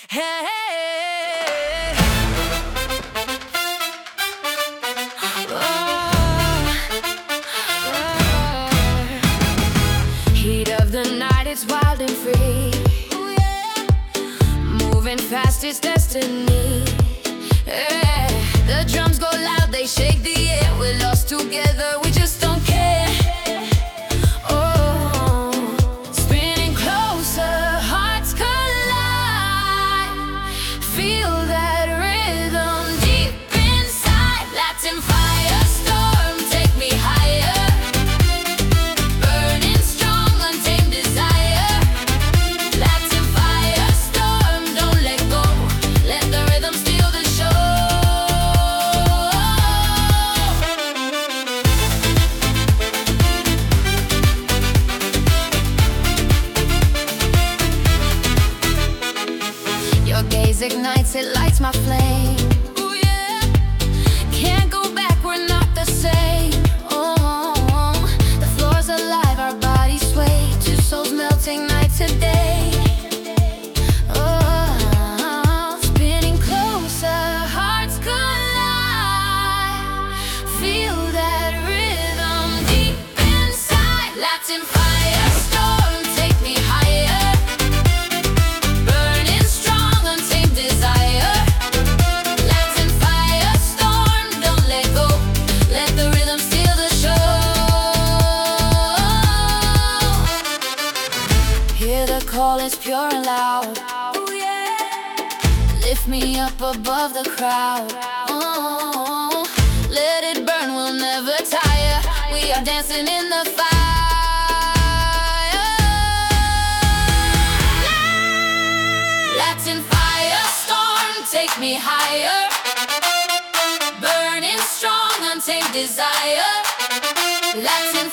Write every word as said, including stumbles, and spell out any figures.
Hey, heat of the night, it's wild and free. Ooh, yeah. Moving fast, it's destiny. Yeah. The drums go loud, they shake the air. We're lost together, we just don't care. Oh, spinning closer, hearts collide. Feel that rhythm deep inside. Latin firestorm, take me higher. Burning strong, untamed desire. Latin firestorm, don't let go. Let the rhythm steal the show. Your gaze ignites, it lights my flame. Ooh, yeah. Can't go back, we're not the same. Oh, the floor's alive, our bodies sway. Two souls melting night to day. Oh, spinning closer, hearts collide. Feel that rhythm deep inside. Latin firestorm, take me higher. Burning strong, untamed desire. Latin firestorm, don't let go. Let the rhythm steal the show. Hear the call, it's pure and loud. Ooh, yeah. Lift me up above the crowd. Oh, let it burn, we'll never tire. We are dancing in the fire. Latin firestorm, take me higher. Burning strong, untamed desire. Latin